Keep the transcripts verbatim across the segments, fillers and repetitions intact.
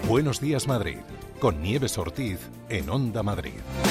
Buenos días, Madrid, con Nieves Ortiz en Onda Madrid.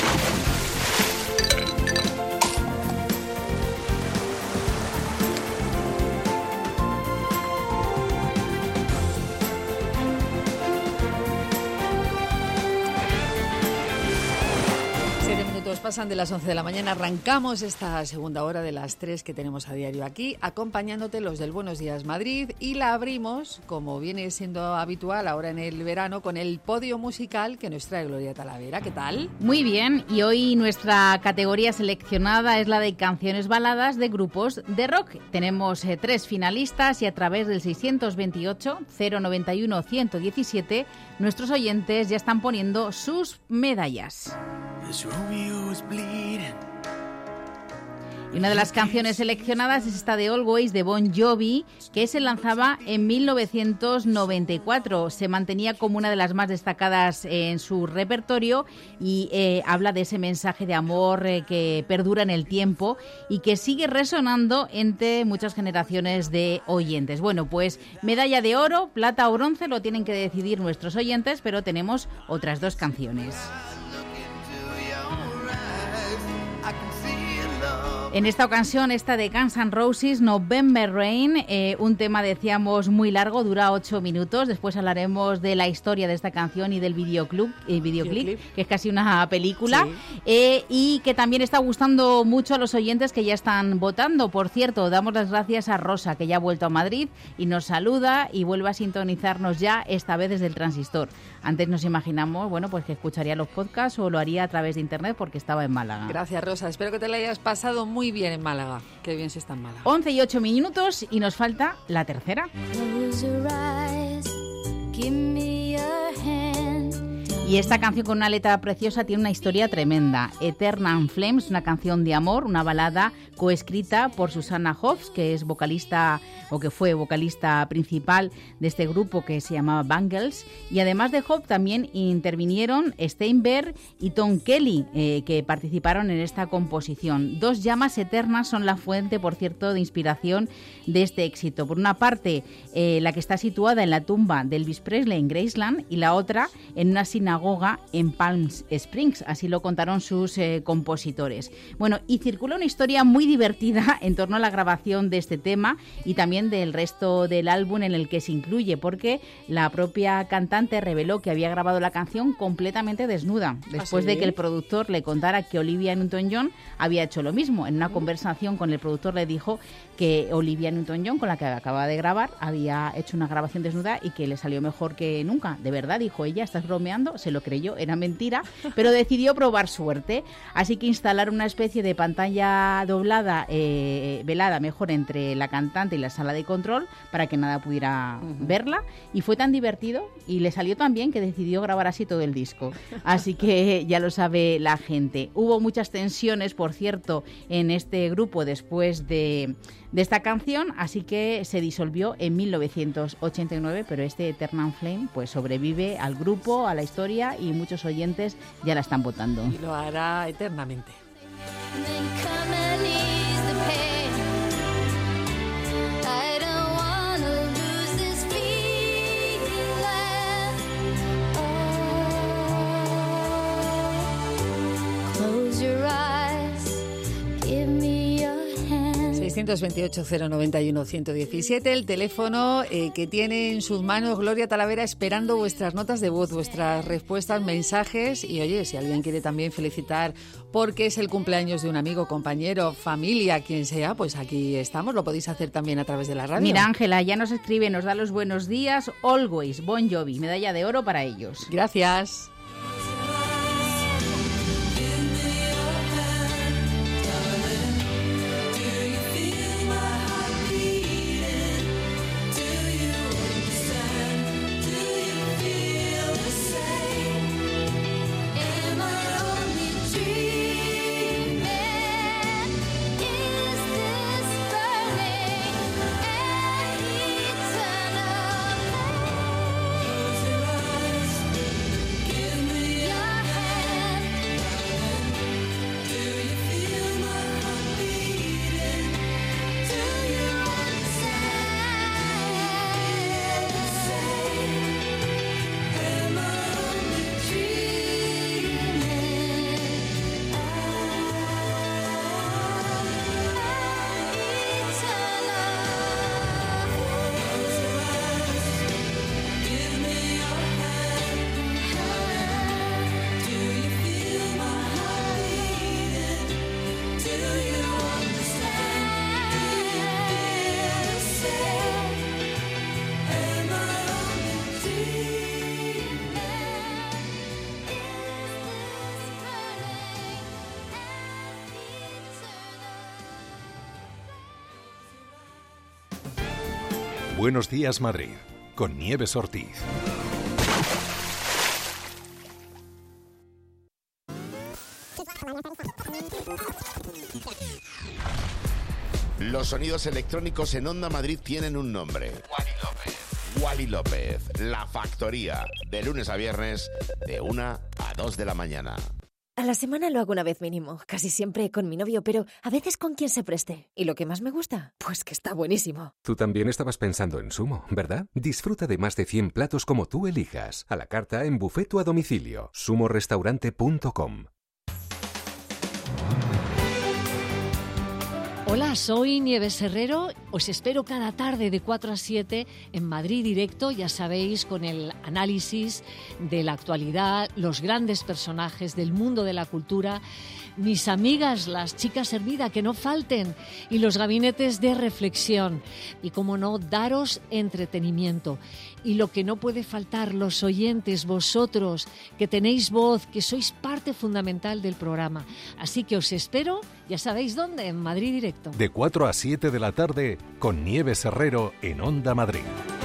Pasan de las once de la mañana, arrancamos esta segunda hora de las tres que tenemos a diario aquí, acompañándote los del Buenos Días Madrid, y la abrimos, como viene siendo habitual ahora en el verano, con el podio musical que nos trae Gloria Talavera. ¿Qué tal? Muy bien, y hoy nuestra categoría seleccionada es la de canciones baladas de grupos de rock. Tenemos eh, tres finalistas y a través del seiscientos veintiocho, cero noventa y uno, ciento diecisiete nuestros oyentes ya están poniendo sus medallas. Y una de las canciones seleccionadas es esta de Always de Bon Jovi, que se lanzaba en mil novecientos noventa y cuatro. Se mantenía como una de las más destacadas en su repertorio y eh, habla de ese mensaje de amor eh, que perdura en el tiempo y que sigue resonando entre muchas generaciones de oyentes. Bueno, pues medalla de oro, plata o bronce lo tienen que decidir nuestros oyentes, pero tenemos otras dos canciones. En esta ocasión, esta de Guns N' Roses, November Rain, eh, un tema, decíamos, muy largo, dura ocho minutos. Después hablaremos de la historia de esta canción y del videoclip, eh, videoclip que es casi una película, sí. eh, y que también está gustando mucho a los oyentes que ya están votando. Por cierto, damos las gracias a Rosa, que ya ha vuelto a Madrid y nos saluda y vuelve a sintonizarnos ya, esta vez desde el transistor. Antes nos imaginamos, bueno, pues que escucharía los podcasts o lo haría a través de internet porque estaba en Málaga. Gracias, Rosa. Espero que te la hayas pasado muy bien en Málaga. Qué bien se está en Málaga. once y ocho minutos y nos falta la tercera. Y esta canción, con una letra preciosa, tiene una historia tremenda. Eternal Flames, una canción de amor, una balada coescrita por Susanna Hoffs, que es vocalista o que fue vocalista principal de este grupo que se llamaba Bangles. Y además de Hoffs también intervinieron Steinberg y Tom Kelly, eh, que participaron en esta composición. Dos llamas eternas son la fuente, por cierto, de inspiración de este éxito. Por una parte, eh, la que está situada en la tumba de Elvis Presley en Graceland, y la otra en una sinagoga en Palm Springs, así lo contaron sus eh, compositores. Bueno, y circula una historia muy divertida en torno a la grabación de este tema y también del resto del álbum en el que se incluye, porque la propia cantante reveló que había grabado la canción completamente desnuda, después ¿Ah, sí? de que el productor le contara que Olivia Newton-John había hecho lo mismo. En una conversación con el productor le dijo que Olivia Newton-John, con la que acababa de grabar, había hecho una grabación desnuda y que le salió mejor que nunca. De verdad, dijo ella, ¿estás bromeando? Se lo creyó, era mentira, pero decidió probar suerte. Así que instalaron una especie de pantalla doblada, eh, velada, mejor, entre la cantante y la sala de control para que nada pudiera uh-huh. verla. Y fue tan divertido y le salió tan bien que decidió grabar así todo el disco. Así que ya lo sabe la gente. Hubo muchas tensiones, por cierto, en este grupo después de... de esta canción, así que se disolvió en mil novecientos ochenta y nueve, pero este Eternal Flame pues sobrevive al grupo, a la historia, y muchos oyentes ya la están votando. Y lo hará eternamente. seiscientos veintiocho, cero noventa y uno, ciento diecisiete, el teléfono eh, que tiene en sus manos Gloria Talavera, esperando vuestras notas de voz, vuestras respuestas, mensajes. Y oye, si alguien quiere también felicitar porque es el cumpleaños de un amigo, compañero, familia, quien sea, pues aquí estamos, lo podéis hacer también a través de la radio. Mira, Ángela ya nos escribe, nos da los buenos días. Always, Bon Jovi, medalla de oro para ellos. Gracias. Buenos días, Madrid, con Nieves Ortiz. Los sonidos electrónicos en Onda Madrid tienen un nombre. Wally López. Wally López, La Factoría, de lunes a viernes, de una a dos de la mañana. A la semana lo hago una vez mínimo, casi siempre con mi novio, pero a veces con quien se preste. ¿Y lo que más me gusta? Pues que está buenísimo. Tú también estabas pensando en Sumo, ¿verdad? Disfruta de más de cien platos como tú elijas, a la carta, en buffet o a domicilio. sumo restaurante punto com. Hola, soy Nieves Herrero. Os espero cada tarde de cuatro a siete en Madrid Directo, ya sabéis, con el análisis de la actualidad, los grandes personajes del mundo de la cultura, mis amigas, las chicas Hermida, que no falten, y los gabinetes de reflexión. Y, como no, daros entretenimiento. Y lo que no puede faltar, los oyentes, vosotros, que tenéis voz, que sois parte fundamental del programa. Así que os espero, ya sabéis dónde, en Madrid Directo. De cuatro a siete de la tarde, con Nieves Herrero en Onda Madrid.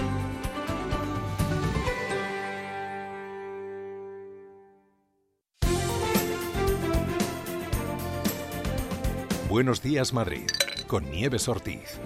Buenos días, Madrid, con Nieves Ortiz.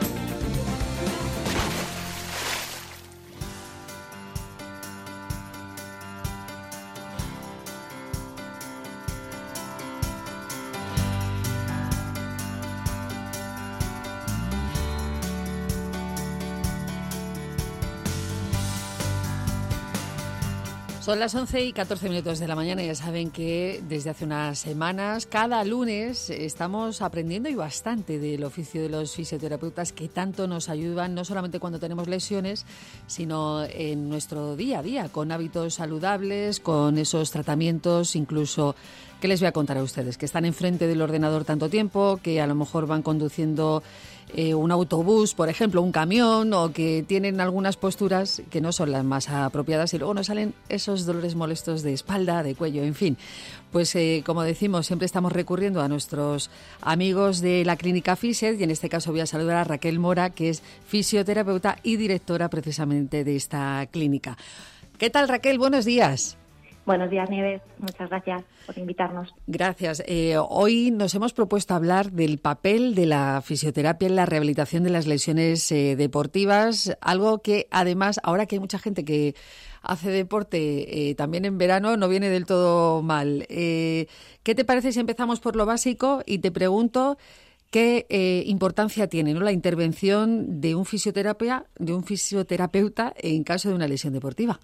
Son las once y catorce minutos de la mañana y ya saben que desde hace unas semanas, cada lunes, estamos aprendiendo y bastante del oficio de los fisioterapeutas, que tanto nos ayudan, no solamente cuando tenemos lesiones, sino en nuestro día a día, con hábitos saludables, con esos tratamientos, incluso, ¿qué les voy a contar a ustedes? Que están enfrente del ordenador tanto tiempo, que a lo mejor van conduciendo Eh, un autobús, por ejemplo, un camión, o que tienen algunas posturas que no son las más apropiadas y luego nos salen esos dolores molestos de espalda, de cuello, en fin. Pues eh, como decimos, siempre estamos recurriendo a nuestros amigos de la clínica Fiset, y en este caso voy a saludar a Raquel Mora, que es fisioterapeuta y directora precisamente de esta clínica. ¿Qué tal, Raquel? Buenos días. Buenos días, Nieves. Muchas gracias por invitarnos. Gracias. Eh, hoy nos hemos propuesto hablar del papel de la fisioterapia en la rehabilitación de las lesiones eh, deportivas, algo que además, ahora que hay mucha gente que hace deporte eh, también en verano, no viene del todo mal. Eh, ¿Qué te parece si empezamos por lo básico y te pregunto qué eh, importancia tiene, ¿no?, la intervención de un fisioterapia, de un fisioterapeuta en caso de una lesión deportiva?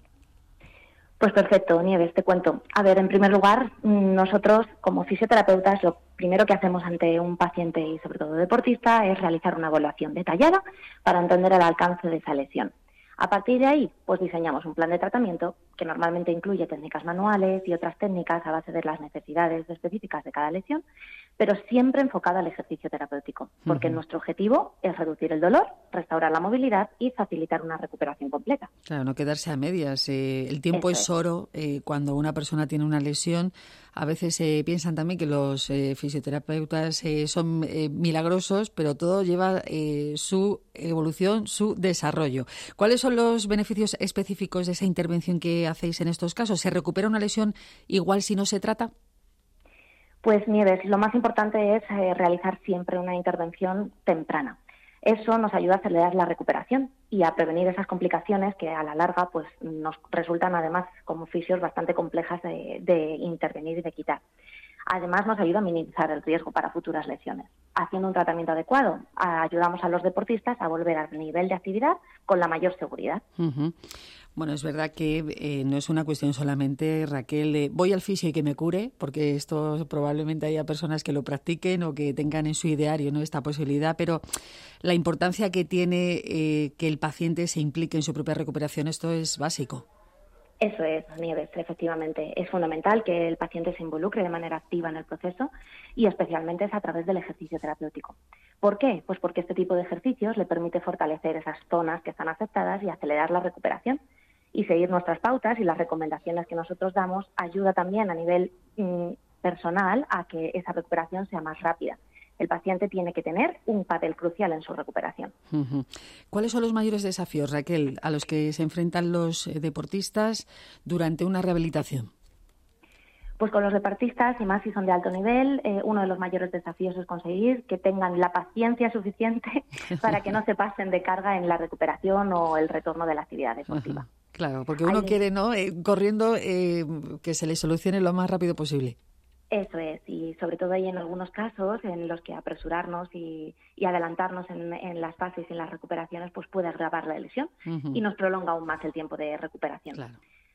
Pues perfecto, Nieves, te cuento. A ver, en primer lugar, nosotros como fisioterapeutas lo primero que hacemos ante un paciente y sobre todo deportista es realizar una evaluación detallada para entender el alcance de esa lesión. A partir de ahí, pues diseñamos un plan de tratamiento que normalmente incluye técnicas manuales y otras técnicas a base de las necesidades específicas de cada lesión, pero siempre enfocado al ejercicio terapéutico, porque uh-huh. nuestro objetivo es reducir el dolor, restaurar la movilidad y facilitar una recuperación completa. Claro, no quedarse a medias. Eh, el tiempo Eso es, es oro. Eh, cuando una persona tiene una lesión, a veces eh, piensan también que los eh, fisioterapeutas eh, son eh, milagrosos, pero todo lleva eh, su evolución, su desarrollo. ¿Cuáles son los beneficios específicos de esa intervención que hacéis en estos casos? ¿Se recupera una lesión igual si no se trata? Pues, Nieves, lo más importante es eh, realizar siempre una intervención temprana. Eso nos ayuda a acelerar la recuperación y a prevenir esas complicaciones que a la larga pues nos resultan además como fisios bastante complejas de, de intervenir y de quitar. Además, nos ayuda a minimizar el riesgo para futuras lesiones. Haciendo un tratamiento adecuado, ayudamos a los deportistas a volver al nivel de actividad con la mayor seguridad. Uh-huh. Bueno, es verdad que eh, no es una cuestión solamente, Raquel, de voy al fisio y que me cure, porque esto probablemente haya personas que lo practiquen o que tengan en su ideario, ¿no?, esta posibilidad, pero la importancia que tiene eh, que el paciente se implique en su propia recuperación, esto es básico. Eso es, Nieves, efectivamente. Es fundamental que el paciente se involucre de manera activa en el proceso y especialmente es a través del ejercicio terapéutico. ¿Por qué? Pues porque este tipo de ejercicios le permite fortalecer esas zonas que están afectadas y acelerar la recuperación. Y seguir nuestras pautas y las recomendaciones que nosotros damos ayuda también a nivel mm, personal a que esa recuperación sea más rápida. el paciente tiene que tener un papel crucial en su recuperación. Uh-huh. ¿Cuáles son los mayores desafíos, Raquel, a los que se enfrentan los deportistas durante una rehabilitación? Pues con los deportistas, y más si son de alto nivel, eh, uno de los mayores desafíos es conseguir que tengan la paciencia suficiente para que no se pasen de carga en la recuperación o el retorno de la actividad deportiva. Ajá, claro, porque uno Ahí... quiere, ¿no? Eh, corriendo, eh, que se le solucione lo más rápido posible. Eso es, y sobre todo hay en algunos casos en los que apresurarnos y, y adelantarnos en, en las fases y en las recuperaciones pues puede agravar la lesión uh-huh. y nos prolonga aún más el tiempo de recuperación. Claro.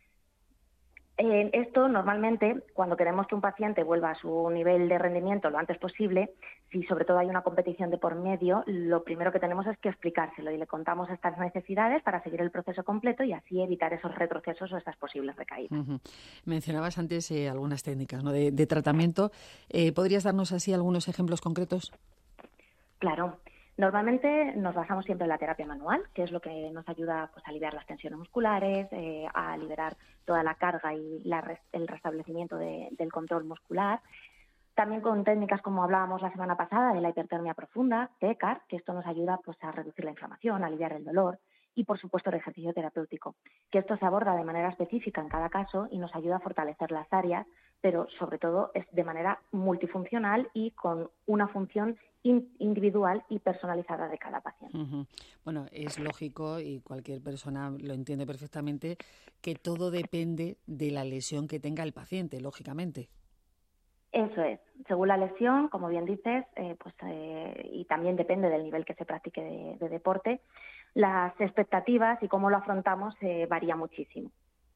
Eh, esto normalmente, cuando queremos que un paciente vuelva a su nivel de rendimiento lo antes posible, si sobre todo hay una competición de por medio, lo primero que tenemos es que explicárselo y le contamos estas necesidades para seguir el proceso completo y así evitar esos retrocesos o esas posibles recaídas. Uh-huh. Mencionabas antes eh, algunas técnicas, ¿no?, de, de tratamiento. Eh, ¿Podrías darnos así algunos ejemplos concretos? Claro. Normalmente nos basamos siempre en la terapia manual, que es lo que nos ayuda pues, a aliviar las tensiones musculares, eh, a liberar toda la carga y la res- el restablecimiento de, del control muscular. También con técnicas como hablábamos la semana pasada de la hipertermia profunda, T E C A R, que esto nos ayuda pues, a reducir la inflamación, a aliviar el dolor. Y, por supuesto, el ejercicio terapéutico, que esto se aborda de manera específica en cada caso y nos ayuda a fortalecer las áreas, pero, sobre todo, es de manera multifuncional y con una función in- individual y personalizada de cada paciente. Uh-huh. Bueno, es lógico, y cualquier persona lo entiende perfectamente, que todo depende de la lesión que tenga el paciente, lógicamente. Eso es. Según la lesión, como bien dices, eh, pues eh, y también depende del nivel que se practique de, de deporte, las expectativas y cómo lo afrontamos eh, varía muchísimo.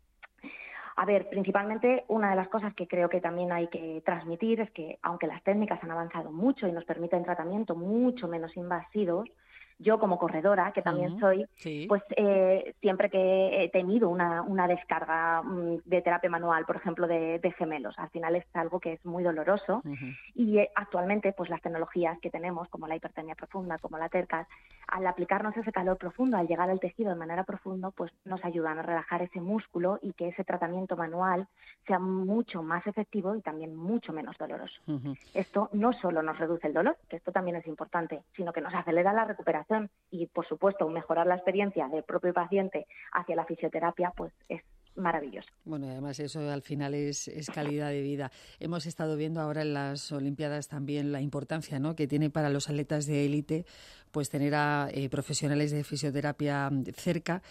A ver, principalmente una de las cosas que creo que también hay que transmitir es que, aunque las técnicas han avanzado mucho y nos permiten tratamiento mucho menos invasivos, yo como corredora, que también uh-huh. soy, sí. pues eh, siempre que he tenido una, una descarga um, de terapia manual, por ejemplo, de, de gemelos, al final es algo que es muy doloroso uh-huh. y eh, actualmente pues las tecnologías que tenemos, como la hipertermia profunda, como la T E C A R, al aplicarnos ese calor profundo, al llegar al tejido de manera profunda, pues nos ayudan a relajar ese músculo y que ese tratamiento manual sea mucho más efectivo y también mucho menos doloroso. Uh-huh. Esto no solo nos reduce el dolor, que esto también es importante, sino que nos acelera la recuperación y, por supuesto, mejorar la experiencia del propio paciente hacia la fisioterapia, pues es maravilloso. Bueno, además eso al final es, es calidad de vida. Hemos estado viendo ahora en las Olimpiadas también la importancia, ¿no?, que tiene para los atletas de élite pues tener a eh, profesionales de fisioterapia cerca.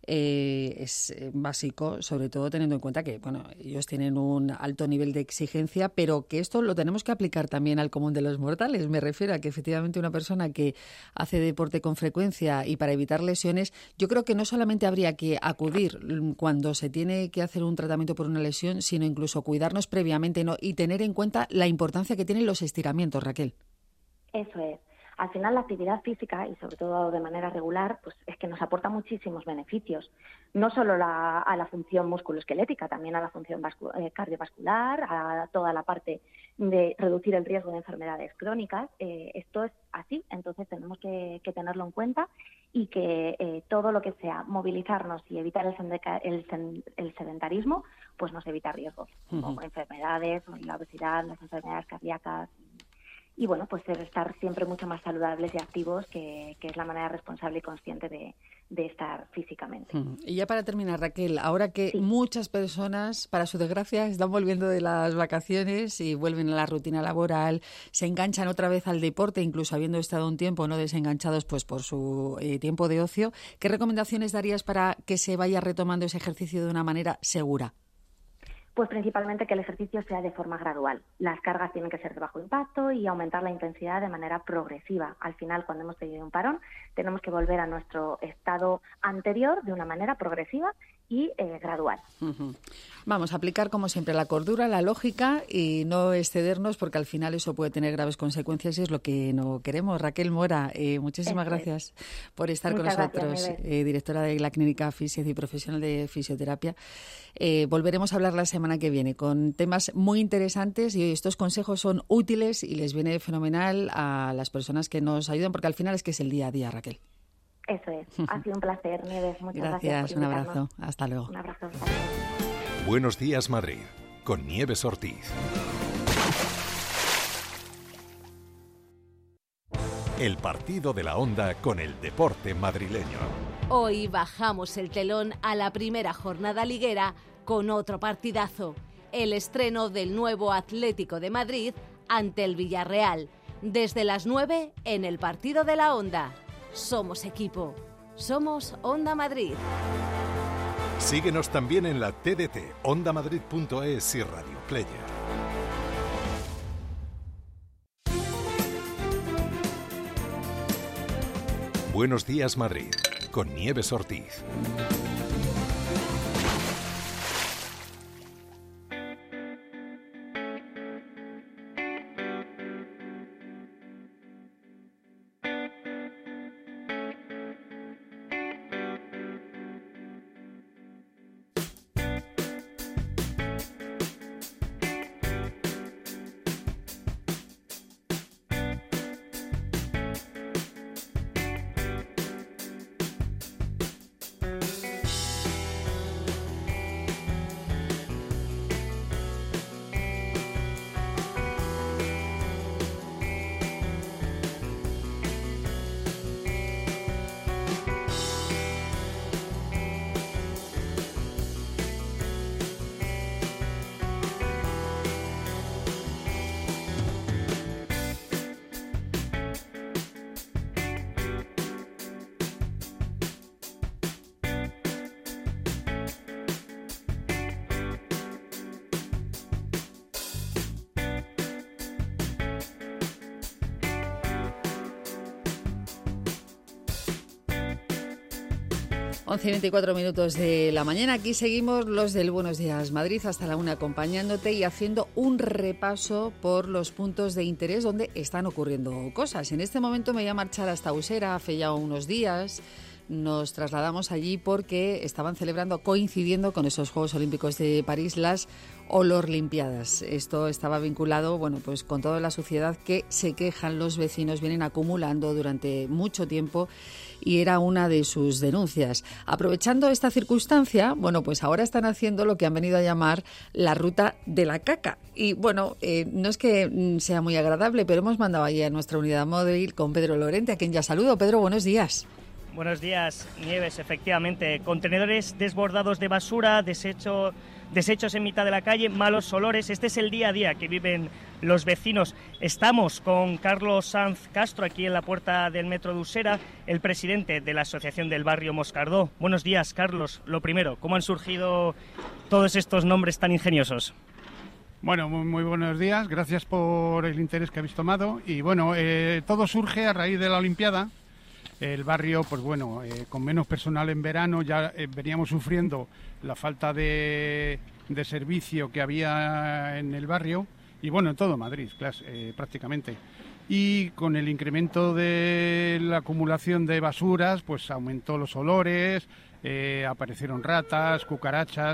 Eh, es básico, sobre todo teniendo en cuenta que, bueno, ellos tienen un alto nivel de exigencia, pero que esto lo tenemos que aplicar también al común de los mortales. Me refiero a que efectivamente una persona que hace deporte con frecuencia y para evitar lesiones, yo creo que no solamente habría que acudir cuando se tiene que hacer un tratamiento por una lesión, sino incluso cuidarnos previamente, ¿no?, y tener en cuenta la importancia que tienen los estiramientos, Raquel. Eso es. Al final la actividad física, y sobre todo de manera regular, pues es que nos aporta muchísimos beneficios. No solo la, a la función musculoesquelética, también a la función vascu- eh, cardiovascular, a toda la parte de reducir el riesgo de enfermedades crónicas. Eh, esto es así, entonces tenemos que, que tenerlo en cuenta y que eh, todo lo que sea movilizarnos y evitar el, sendeca- el, sen- el sedentarismo, pues nos evita riesgos, uh-huh. como enfermedades, la obesidad, las enfermedades cardíacas. Y bueno, pues estar siempre mucho más saludables y activos, que, que es la manera responsable y consciente de, de estar físicamente. Y ya para terminar, Raquel, ahora que sí. muchas personas, para su desgracia, están volviendo de las vacaciones y vuelven a la rutina laboral, se enganchan otra vez al deporte, incluso habiendo estado un tiempo no desenganchados pues por su eh, tiempo de ocio, ¿qué recomendaciones darías para que se vaya retomando ese ejercicio de una manera segura? Pues principalmente que el ejercicio sea de forma gradual. Las cargas tienen que ser de bajo impacto y aumentar la intensidad de manera progresiva. Al final, cuando hemos tenido un parón, tenemos que volver a nuestro estado anterior de una manera progresiva y eh, gradual. Uh-huh. Vamos a aplicar, como siempre, la cordura, la lógica y no excedernos, porque al final eso puede tener graves consecuencias y es lo que no queremos. Raquel Mora, eh, muchísimas eso gracias es. por estar Muchas con nosotros, gracias, eh, directora de la Clínica Fisios y profesional de fisioterapia. Eh, volveremos a hablar la semana que viene con temas muy interesantes y estos consejos son útiles y les viene fenomenal a las personas que nos ayudan, porque al final es que es el día a día, Raquel. Eso es. Ha sido un placer, Nieves. Muchas gracias. Gracias, un abrazo. Hasta luego. Un abrazo. Hasta luego. Buenos días, Madrid, con Nieves Ortiz. el partido de la Onda con el deporte madrileño. Hoy bajamos el telón a la primera jornada liguera con otro partidazo. El estreno del nuevo Atlético de Madrid ante el Villarreal. Desde las nueve en el partido de la Onda. Somos equipo. Somos Onda Madrid. Síguenos también en la T D T, onda madrid punto es y Radio Player. Buenos días, Madrid, con Nieves Ortiz. once y veinticuatro minutos de la mañana. Aquí seguimos los del Buenos Días Madrid hasta la una, acompañándote y haciendo un repaso por los puntos de interés donde están ocurriendo cosas. En este momento me voy a marchar hasta Usera, hace ya unos días. Nos trasladamos allí porque estaban celebrando, coincidiendo con esos Juegos Olímpicos de París, las Olorlimpiadas. Esto estaba vinculado, bueno, pues con toda la suciedad que se quejan los vecinos, vienen acumulando durante mucho tiempo y era una de sus denuncias. Aprovechando esta circunstancia, bueno, pues ahora están haciendo lo que han venido a llamar la ruta de la caca. Y bueno, eh, no es que sea muy agradable, pero hemos mandado allí a nuestra unidad móvil con Pedro Lorente, a quien ya saludo. Pedro, buenos días. Buenos días, Nieves, efectivamente. Contenedores desbordados de basura, desecho, desechos en mitad de la calle, malos olores. Este es el día a día que viven los vecinos. Estamos con Carlos Sanz Castro aquí en la puerta del metro de Usera, el presidente de la Asociación del Barrio Moscardó. Buenos días, Carlos. Lo primero, ¿cómo han surgido todos estos nombres tan ingeniosos? Bueno, muy, muy buenos días. Gracias por el interés que habéis tomado. Y bueno, eh, todo surge a raíz de la Olimpiada. El barrio, pues bueno, eh, con menos personal en verano, ya eh, veníamos sufriendo la falta de, de servicio que había en el barrio, y bueno, en todo Madrid, claro, eh, prácticamente. Y con el incremento de la acumulación de basuras, pues aumentó los olores, eh, aparecieron ratas, cucarachas,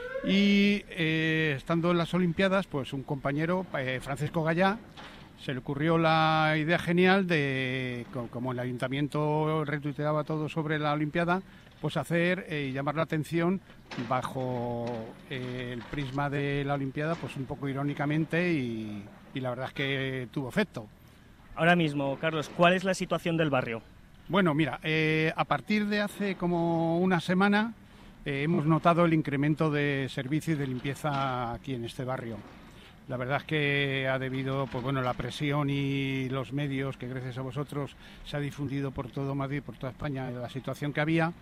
y eh, estando en las Olimpiadas, pues un compañero, eh, Francisco Gallá, se le ocurrió la idea genial de, como el ayuntamiento retuiteaba todo sobre la Olimpiada, pues hacer y eh, llamar la atención bajo eh, el prisma de la Olimpiada, pues un poco irónicamente, y, y la verdad es que tuvo efecto. Ahora mismo, Carlos, ¿cuál es la situación del barrio? Bueno, mira, eh, a partir de hace como una semana eh, hemos notado el incremento de servicio y de limpieza aquí en este barrio. La verdad es que ha debido, pues bueno, la presión y los medios, que gracias a vosotros se ha difundido por todo Madrid, por toda España, la situación que había,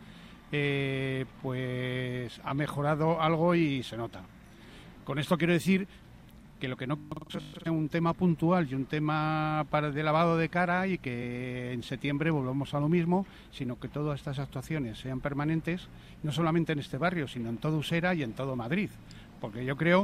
eh, pues ha mejorado algo y se nota. Con esto quiero decir que lo que no es un tema puntual y un tema para de lavado de cara y que en septiembre volvamos a lo mismo, sino que todas estas actuaciones sean permanentes, no solamente en este barrio, sino en todo Usera y en todo Madrid. Porque yo creo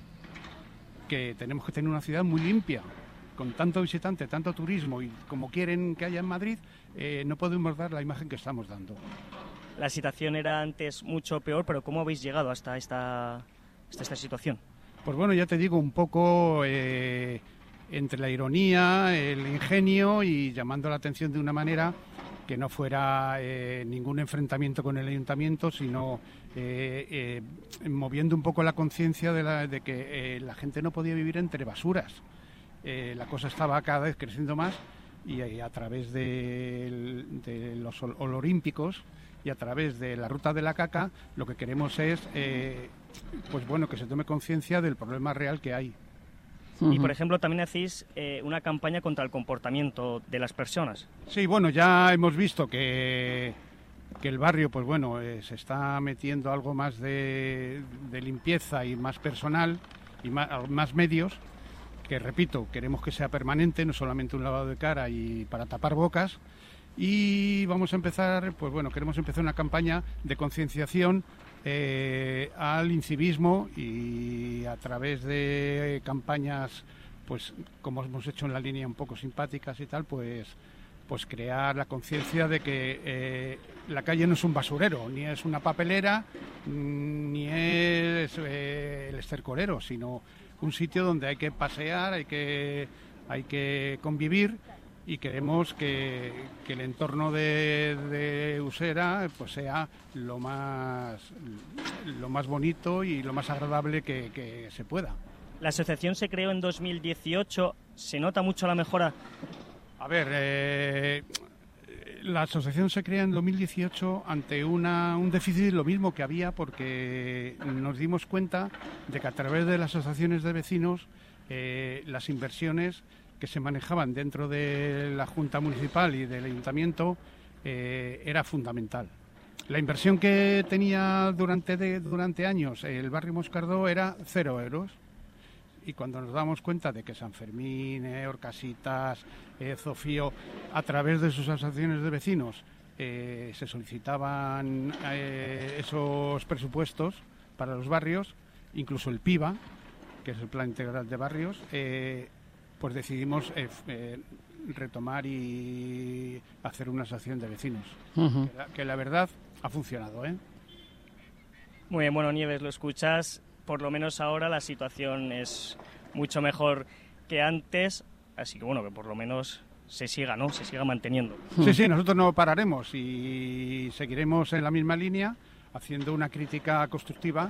que tenemos que tener una ciudad muy limpia, con tanto visitante, tanto turismo y como quieren que haya en Madrid, eh, no podemos dar la imagen que estamos dando. La situación era antes mucho peor, pero ¿cómo habéis llegado hasta esta, hasta esta situación? Pues bueno, ya te digo, un poco eh, entre la ironía, el ingenio y llamando la atención de una manera que no fuera eh, ningún enfrentamiento con el ayuntamiento, sino eh, eh, moviendo un poco la conciencia de, la, de que eh, la gente no podía vivir entre basuras. Eh, la cosa estaba cada vez creciendo más y, y a través de, de los olímpicos y a través de la ruta de la caca, lo que queremos es, eh, pues bueno, que se tome conciencia del problema real que hay. Y, por ejemplo, también hacéis eh, una campaña contra el comportamiento de las personas. Sí, bueno, ya hemos visto que, que el barrio, pues bueno, eh, se está metiendo algo más de, de limpieza y más personal y más, más medios, que repito, queremos que sea permanente, no solamente un lavado de cara y para tapar bocas. Y vamos a empezar, pues bueno, queremos empezar una campaña de concienciación Eh, al incivismo y a través de campañas, pues como hemos hecho en la línea un poco simpáticas y tal, pues pues crear la conciencia de que eh, la calle no es un basurero, ni es una papelera, ni es eh, el estercolero, sino un sitio donde hay que pasear, hay que hay que convivir. Y queremos que, que el entorno de, de Usera pues sea lo más lo más bonito y lo más agradable que, que se pueda. La asociación se creó en dos mil dieciocho. ¿Se nota mucho la mejora? A ver, eh, la asociación se crea en dos mil dieciocho ante una, un déficit, lo mismo que había, porque nos dimos cuenta de que a través de las asociaciones de vecinos eh, las inversiones que se manejaban dentro de la Junta Municipal y del Ayuntamiento eh, era fundamental. La inversión que tenía durante, de, durante años el barrio Moscardó era cero euros. Y cuando nos damos cuenta de que San Fermín, eh, Orcasitas, eh, Zofío, a través de sus asociaciones de vecinos eh, se solicitaban eh, esos presupuestos para los barrios, incluso el PIBA, que es el Plan Integral de Barrios, eh, pues decidimos eh, eh, retomar y hacer una asociación de vecinos. Uh-huh. que, la, que la verdad ha funcionado, ¿eh? Muy bien, bueno, Nieves, lo escuchas. Por lo menos ahora la situación es mucho mejor que antes, así que bueno, que por lo menos se siga, ¿no? Se siga manteniendo. Sí, sí, nosotros no pararemos y seguiremos en la misma línea, haciendo una crítica constructiva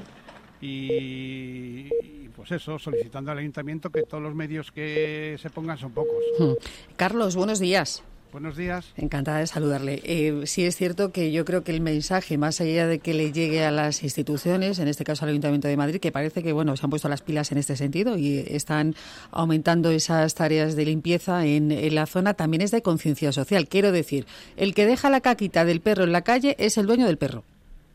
y, y pues eso, solicitando al Ayuntamiento que todos los medios que se pongan son pocos. Carlos, buenos días. Buenos días. Encantada de saludarle. Eh, sí es cierto que yo creo que el mensaje, más allá de que le llegue a las instituciones, en este caso al Ayuntamiento de Madrid, que parece que bueno se han puesto las pilas en este sentido y están aumentando esas tareas de limpieza en, en la zona, también es de conciencia social. Quiero decir, el que deja la caquita del perro en la calle es el dueño del perro.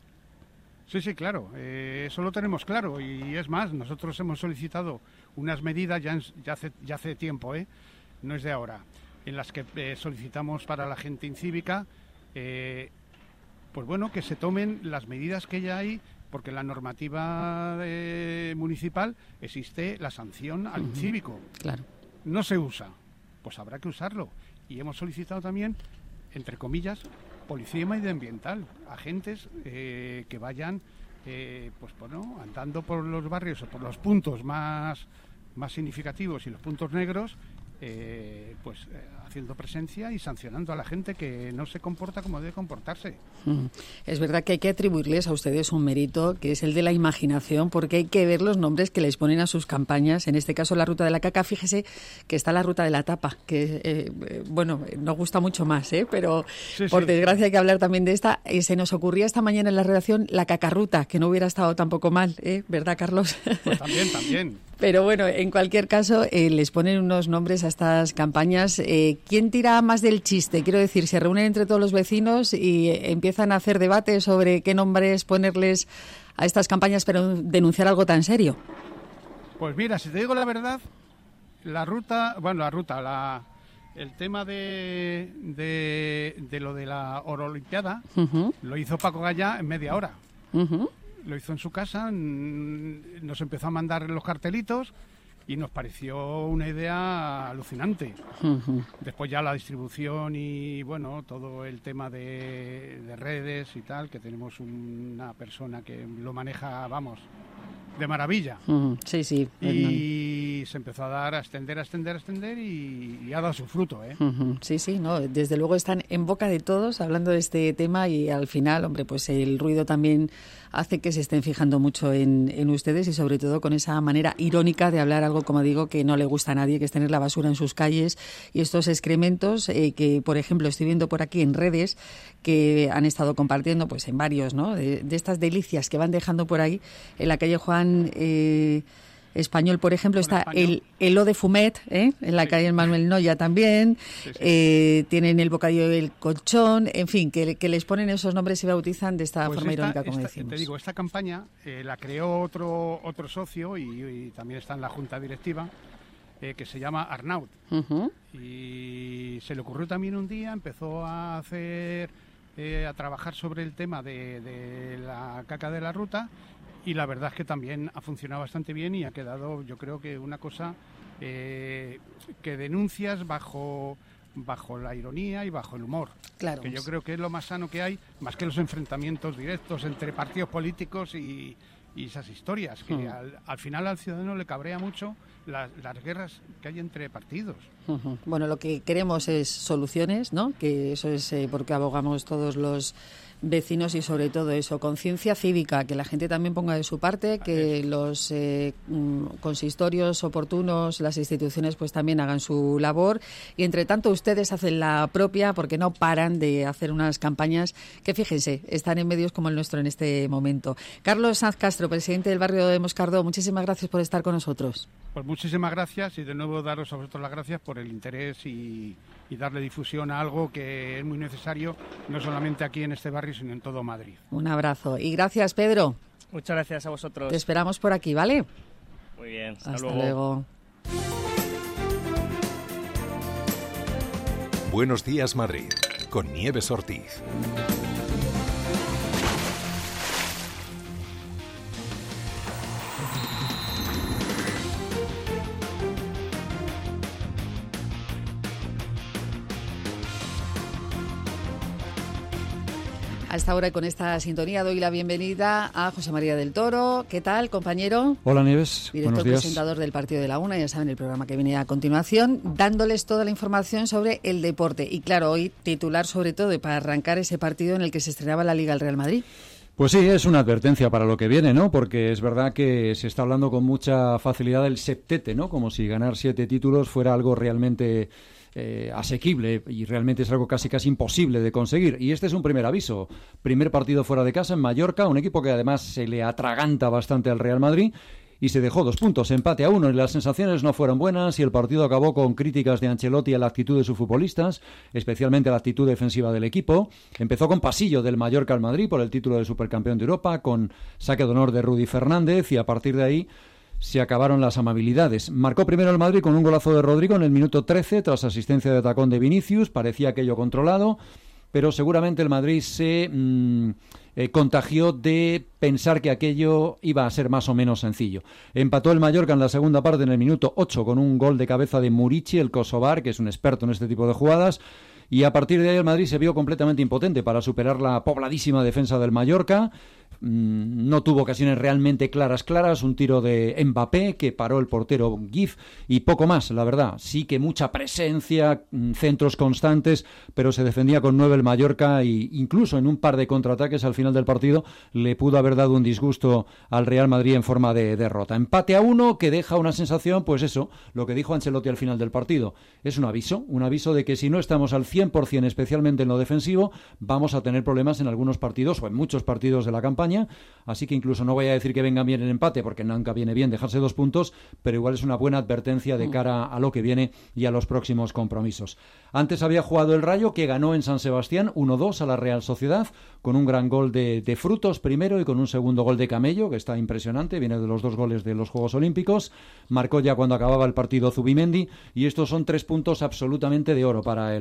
Sí, sí, claro. Eh, eso lo tenemos claro. Y es más, nosotros hemos solicitado unas medidas ya, en, ya, hace, ya hace tiempo, ¿eh? No es de ahora, en las que eh, solicitamos para la gente incívica, eh, pues bueno, que se tomen las medidas que ya hay, porque en la normativa eh, municipal existe la sanción al incívico. Claro. No se usa, pues habrá que usarlo. Y hemos solicitado también, entre comillas, policía medioambiental, agentes eh, que vayan eh, pues bueno, andando por los barrios o por los puntos más, más significativos y los puntos negros, Eh, pues eh, haciendo presencia y sancionando a la gente que no se comporta como debe comportarse. Mm. Es verdad que hay que atribuirles a ustedes un mérito, que es el de la imaginación, porque hay que ver los nombres que les ponen a sus campañas. En este caso, la ruta de la caca, fíjese que está la ruta de la tapa, que, eh, eh, bueno, nos gusta mucho más, ¿eh? Pero sí, por sí. desgracia hay que hablar también de esta. Eh, se nos ocurría esta mañana en la redacción la cacarruta, que no hubiera estado tampoco mal, ¿eh? ¿Verdad, Carlos? Pues también, también. Pero bueno, en cualquier caso, eh, les ponen unos nombres a estas campañas. Eh, ¿Quién tira más del chiste? Quiero decir, se reúnen entre todos los vecinos y eh, empiezan a hacer debate sobre qué nombres ponerles a estas campañas para denunciar algo tan serio. Pues mira, si te digo la verdad, la ruta, bueno, la ruta, la, el tema de, de, de lo de la Orolimpiada, uh-huh. lo hizo Paco Gallá en media hora. Uh-huh. Lo hizo en su casa, nos empezó a mandar los cartelitos y nos pareció una idea alucinante. Uh-huh. Después ya la distribución y, bueno, todo el tema de, de redes y tal, que tenemos una persona que lo maneja, vamos, de maravilla. Uh-huh. Sí, sí. Y, y se empezó a dar, a extender, a extender, a extender y, y ha dado su fruto, ¿eh? Uh-huh. Sí, sí, no, desde luego están en boca de todos hablando de este tema y al final, hombre, pues el ruido también hace que se estén fijando mucho en, en ustedes y sobre todo con esa manera irónica de hablar algo, como digo, que no le gusta a nadie, que es tener la basura en sus calles y estos excrementos eh, que, por ejemplo, estoy viendo por aquí en redes que han estado compartiendo, pues en varios, ¿no? De, de estas delicias que van dejando por ahí en la calle Juan eh, Español, por ejemplo, está el, el O de Fumet, ¿eh? En la sí. calle Manuel Noya también, sí, sí. Eh, tienen el bocadillo del colchón, en fin, que, que les ponen esos nombres y bautizan de esta pues forma esta, irónica, como esta, decimos. Te digo, esta campaña eh, la creó otro otro socio y, y también está en la junta directiva, eh, que se llama Arnaut. Uh-huh. Y se le ocurrió también un día, empezó a hacer, eh, a trabajar sobre el tema de, de la caca de la ruta. Y la verdad es que también ha funcionado bastante bien y ha quedado, yo creo que una cosa eh, que denuncias bajo bajo la ironía y bajo el humor. Claro. Que yo creo que es lo más sano que hay, más que los enfrentamientos directos entre partidos políticos y, y esas historias, que uh-huh. al, al final al ciudadano le cabrea mucho las, las guerras que hay entre partidos. Uh-huh. Bueno, lo que queremos es soluciones, ¿no? Que eso es eh, porque abogamos todos los vecinos y sobre todo eso, conciencia cívica, que la gente también ponga de su parte, que los eh, consistorios oportunos, las instituciones pues también hagan su labor y entre tanto ustedes hacen la propia porque no paran de hacer unas campañas que fíjense, están en medios como el nuestro en este momento. Carlos Sanz Castro, presidente del barrio de Moscardó, muchísimas gracias por estar con nosotros. Pues muchísimas gracias y de nuevo daros a vosotros las gracias por el interés y, y darle difusión a algo que es muy necesario, no solamente aquí en este barrio, sino en todo Madrid. Un abrazo. Y gracias, Pedro. Muchas gracias a vosotros. Te esperamos por aquí, ¿vale? Muy bien. Hasta, hasta luego. luego. Buenos días, Madrid, con Nieves Ortiz. A esta hora y con esta sintonía doy la bienvenida a José María del Toro. ¿Qué tal, compañero? Hola, Nieves. Director Buenos días. Presentador del Partido de la Una, ya saben, el programa que viene a continuación, dándoles toda la información sobre el deporte. Y claro, hoy titular sobre todo para arrancar ese partido en el que se estrenaba la Liga del Real Madrid. Pues sí, es una advertencia para lo que viene, ¿no? Porque es verdad que se está hablando con mucha facilidad del septete, ¿no? Como si ganar siete títulos fuera algo realmente Eh, asequible y realmente es algo casi casi imposible de conseguir. Y este es un primer aviso. Primer partido fuera de casa en Mallorca, un equipo que además se le atraganta bastante al Real Madrid y se dejó dos puntos, empate a uno y las sensaciones no fueron buenas y el partido acabó con críticas de Ancelotti a la actitud de sus futbolistas, especialmente a la actitud defensiva del equipo. Empezó con pasillo del Mallorca al Madrid por el título de supercampeón de Europa, con saque de honor de Rudy Fernández y a partir de ahí se acabaron las amabilidades. Marcó primero el Madrid con un golazo de Rodrigo en el minuto trece, tras asistencia de tacón de Vinicius. Parecía aquello controlado, pero seguramente el Madrid se mmm, eh, contagió de pensar que aquello iba a ser más o menos sencillo. Empató el Mallorca en la segunda parte en el minuto ocho con un gol de cabeza de Murici, el kosovar, que es un experto en este tipo de jugadas. Y a partir de ahí el Madrid se vio completamente impotente para superar la pobladísima defensa del Mallorca. No tuvo ocasiones realmente claras, claras, un tiro de Mbappé que paró el portero Gif y poco más, la verdad. Sí que mucha presencia, centros constantes, pero se defendía con nueve el Mallorca e incluso en un par de contraataques al final del partido le pudo haber dado un disgusto al Real Madrid en forma de derrota. Empate a uno que deja una sensación, pues eso, lo que dijo Ancelotti al final del partido. Es un aviso, un aviso de que si no estamos al cien por ciento, especialmente en lo defensivo, vamos a tener problemas en algunos partidos o en muchos partidos de la campaña. Así que incluso no voy a decir que venga bien el empate, porque nunca viene bien dejarse dos puntos, pero igual es una buena advertencia de cara a lo que viene y a los próximos compromisos. Antes había jugado el Rayo, que ganó en San Sebastián uno dos a la Real Sociedad, con un gran gol de, de Frutos primero y con un segundo gol de Camello, que está impresionante, viene de los dos goles de los Juegos Olímpicos. Marcó ya cuando acababa el partido Zubimendi, y estos son tres puntos absolutamente de oro para el Rayo, que ha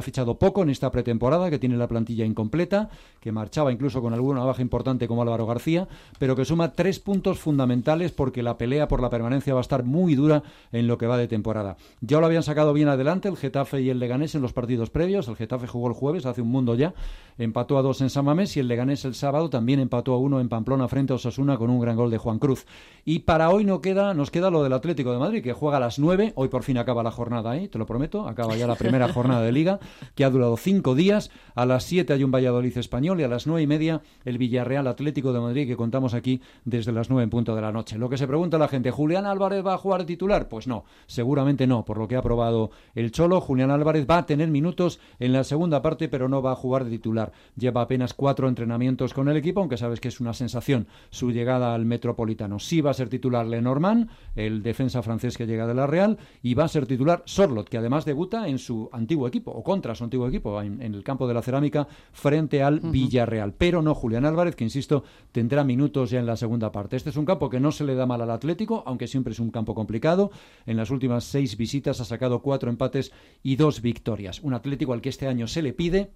fichado poco en esta pretemporada, que tiene la plantilla incompleta, que marchaba incluso con alguna baja importante como Álvaro García, pero que suma tres puntos fundamentales porque la pelea por la permanencia va a estar muy dura en lo que va de temporada. Ya lo habían sacado bien adelante el Getafe y el Leganés en los partidos previos. El Getafe jugó el jueves, hace un mundo ya, empató a dos en San Mamés, y el Leganés el sábado también empató a uno en Pamplona frente a Osasuna con un gran gol de Juan Cruz. Y para hoy no queda, nos queda lo del Atlético de Madrid, que juega a las nueve. Hoy por fin acaba la jornada, ¿eh? Te lo prometo, acaba ya la primera jornada de Liga, que ha durado cinco días. A las siete hay un Valladolid Español y a las nueve y media el Villarreal Atlético de Madrid, que contamos aquí desde las nueve en punto de la noche. Lo que se pregunta la gente, ¿Julián Álvarez va a jugar de titular? Pues no, seguramente no, por lo que ha probado el Cholo. Julián Álvarez va a tener minutos en la segunda parte, pero no va a jugar de titular. Lleva apenas cuatro entrenamientos con el equipo, aunque sabes que es una sensación su llegada al Metropolitano. Sí va a ser titular Lenormand, el defensa francés que llega de la Real, y va a ser titular Sorloth, que además debuta en su antiguo equipo, o contra su antiguo equipo, en, en el campo de la Cerámica, frente al uh-huh. Villarreal. Pero no Julián Álvarez, que insisto, tendrá minutos ya en la segunda parte. Este es un campo que no se le da mal al Atlético, aunque siempre es un campo complicado. En las últimas seis visitas ha sacado cuatro empates y dos victorias. Un Atlético al que este año se le pide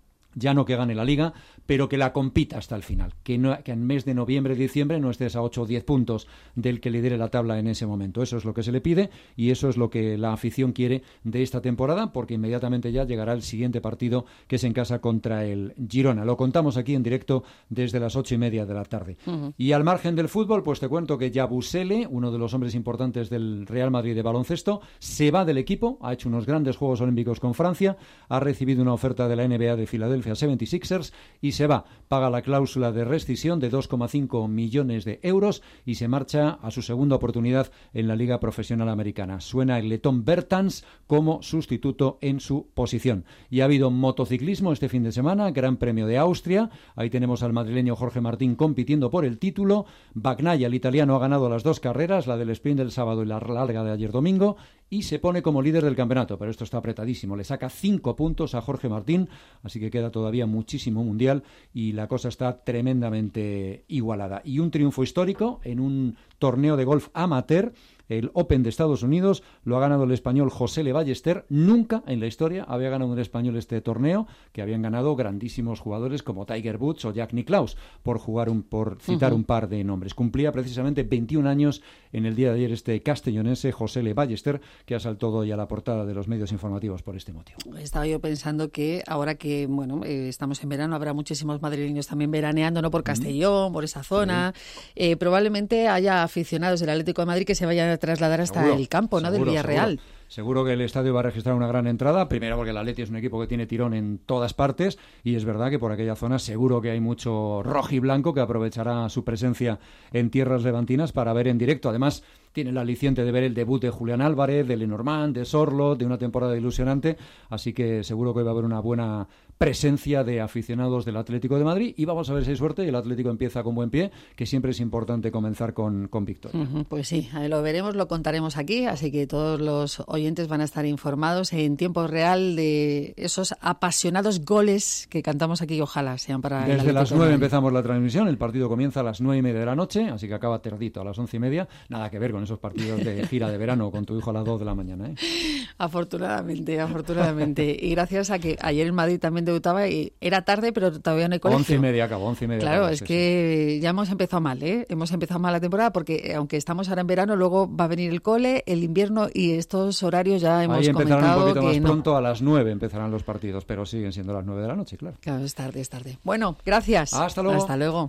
ya no que gane la Liga, pero que la compita hasta el final, que, no, que en mes de noviembre y diciembre no estés a ocho o diez puntos del que lidere la tabla en ese momento. Eso es lo que se le pide y eso es lo que la afición quiere de esta temporada, porque inmediatamente ya llegará el siguiente partido, que es en casa contra el Girona. Lo contamos aquí en directo desde las ocho y media de la tarde. Uh-huh. Y al margen del fútbol, pues te cuento que Yabusele, uno de los hombres importantes del Real Madrid de baloncesto, se va del equipo, ha hecho unos grandes Juegos Olímpicos con Francia, ha recibido una oferta de la N B A de Filadelfia setenta y seis ers y se va, paga la cláusula de rescisión de dos coma cinco millones de euros y se marcha a su segunda oportunidad en la Liga Profesional Americana. Suena el letón Bertans como sustituto en su posición. Y ha habido motociclismo este fin de semana, Gran Premio de Austria, ahí tenemos al madrileño Jorge Martín compitiendo por el título. Bagnaia, el italiano, ha ganado las dos carreras, la del sprint del sábado y la larga de ayer domingo, y se pone como líder del campeonato, pero esto está apretadísimo, le saca cinco puntos a Jorge Martín, así que queda todavía muchísimo mundial y la cosa está tremendamente igualada. Y un triunfo histórico en un torneo de golf amateur, el Open de Estados Unidos, lo ha ganado el español José Le Ballester. Nunca en la historia había ganado un español este torneo, que habían ganado grandísimos jugadores como Tiger Woods o Jack Nicklaus, por jugar un, por citar uh-huh. un par de nombres. Cumplía precisamente veintiún años en el día de ayer este castellonense José Le Ballester, que ha saltado hoy a la portada de los medios informativos por este motivo. Estaba yo pensando que ahora que bueno eh, estamos en verano, habrá muchísimos madrileños también veraneando, ¿no? Por Castellón, uh-huh. por esa zona. Uh-huh. Eh, probablemente haya aficionados del Atlético de Madrid que se vayan a trasladar hasta seguro, el campo, ¿no? Seguro, del Villarreal. Seguro. Seguro que el estadio va a registrar una gran entrada, primero porque el Atleti es un equipo que tiene tirón en todas partes y es verdad que por aquella zona seguro que hay mucho rojiblanco que aprovechará su presencia en tierras levantinas para ver en directo. Además, tiene el aliciente de ver el debut de Julián Álvarez, de Lenormand, de Sorloth, de una temporada ilusionante, así que seguro que va a haber una buena presencia de aficionados del Atlético de Madrid y vamos a ver si hay suerte y el Atlético empieza con buen pie, que siempre es importante comenzar con, con victoria. Uh-huh, pues sí, lo veremos, lo contaremos aquí, así que todos los oyentes van a estar informados en tiempo real de esos apasionados goles que cantamos aquí y ojalá sean para Desde el las nueve empezamos la transmisión, el partido comienza a las nueve y media de la noche, así que acaba tardito a las once y media, nada que ver con esos partidos de gira de verano con tu hijo a las dos de la mañana, ¿eh? Afortunadamente, afortunadamente. Y gracias a que ayer en Madrid también debutaba y era tarde, pero todavía no hay colegio. Once y media acabó, once y media. Claro, acabó, es sí, que sí. ya hemos empezado mal, ¿eh? Hemos empezado mal la temporada porque aunque estamos ahora en verano, luego va a venir el cole, el invierno y estos horarios ya hemos Ahí empezarán comentado un poquito más que pronto, no. A las nueve empezarán los partidos, pero siguen siendo las nueve de la noche, claro. Claro, es tarde, es tarde. Bueno, gracias. Hasta luego. Hasta luego.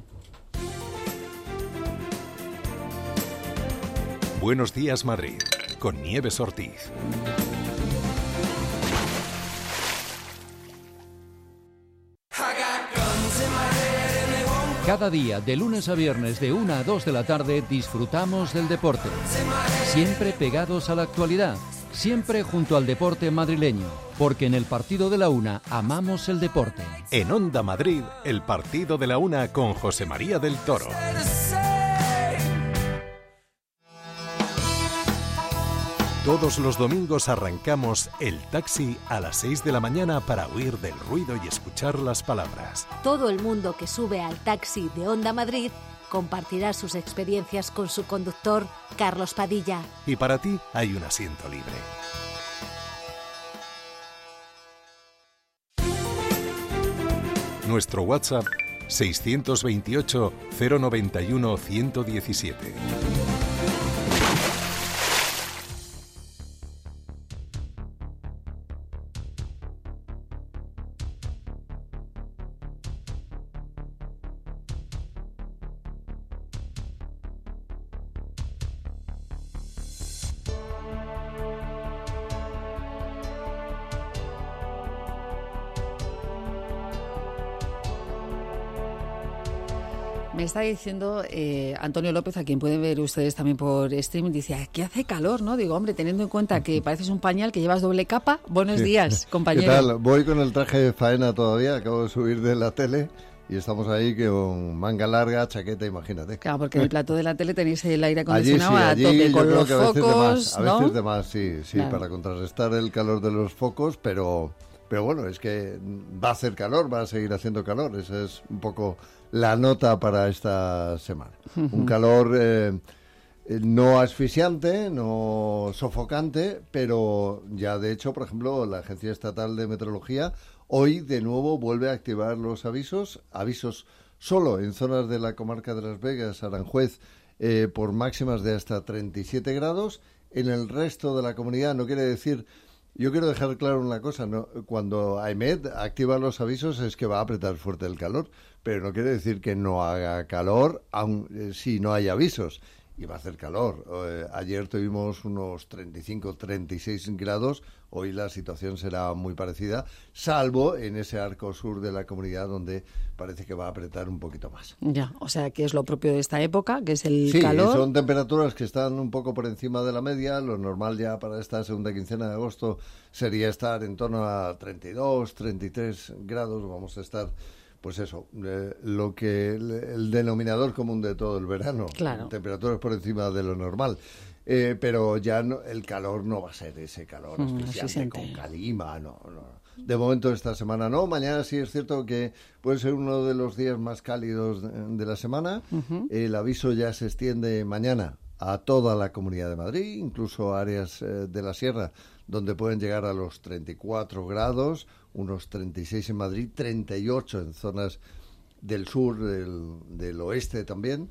Buenos días, Madrid, con Nieves Ortiz. Cada día, de lunes a viernes, de una a dos de la tarde, disfrutamos del deporte. Siempre pegados a la actualidad, siempre junto al deporte madrileño, porque en el partido de la una amamos el deporte. En Onda Madrid, el partido de la una con José María del Toro. Todos los domingos arrancamos el taxi a las seis de la mañana para huir del ruido y escuchar las palabras. Todo el mundo que sube al taxi de Onda Madrid compartirá sus experiencias con su conductor, Carlos Padilla. Y para ti hay un asiento libre. Nuestro WhatsApp seiscientos veintiocho cero noventa y uno ciento diecisiete. Me está diciendo eh, Antonio López, a quien pueden ver ustedes también por streaming, dice, aquí hace calor, ¿no? Digo, hombre, teniendo en cuenta que pareces un pañal, que llevas doble capa, buenos sí. días, compañero. ¿Qué tal? Voy con el traje de faena todavía, acabo de subir de la tele y estamos ahí con manga larga, chaqueta, imagínate. Claro, porque en el plató de la tele tenéis el aire acondicionado allí, sí, a allí tope yo con creo los que a veces focos, de más, a ¿no? veces de más, sí, sí, claro. Para contrarrestar el calor de los focos, pero... Pero bueno, es que va a hacer calor, va a seguir haciendo calor. Esa es un poco la nota para esta semana. Uh-huh. Un calor eh, no asfixiante, no sofocante, pero ya de hecho, por ejemplo, la Agencia Estatal de Meteorología hoy de nuevo vuelve a activar los avisos. Avisos solo en zonas de la comarca de Las Vegas, Aranjuez, eh, por máximas de hasta treinta y siete grados. En el resto de la comunidad no quiere decir... Yo quiero dejar claro una cosa, ¿no? Cuando AEMET activa los avisos es que va a apretar fuerte el calor, pero no quiere decir que no haga calor aun eh, si no hay avisos. Y va a hacer calor. Eh, ayer tuvimos unos treinta y cinco, treinta y seis grados, hoy la situación será muy parecida, salvo en ese arco sur de la comunidad donde parece que va a apretar un poquito más. Ya, o sea, que es lo propio de esta época, que es el sí, calor. Sí, son temperaturas que están un poco por encima de la media. Lo normal ya para esta segunda quincena de agosto sería estar en torno a treinta y dos, treinta y tres grados. Vamos a estar... Pues eso, eh, lo que el, el denominador común de todo el verano, claro. Temperaturas por encima de lo normal, eh, pero ya no, el calor no va a ser ese calor mm, asfixiante con calima, no, no. De momento esta semana no, mañana sí es cierto que puede ser uno de los días más cálidos de, de la semana. Uh-huh. El aviso ya se extiende mañana a toda la Comunidad de Madrid, incluso a áreas eh, de la sierra, donde pueden llegar a los treinta y cuatro grados, unos treinta y seis en Madrid, treinta y ocho en zonas del sur, del, del oeste también,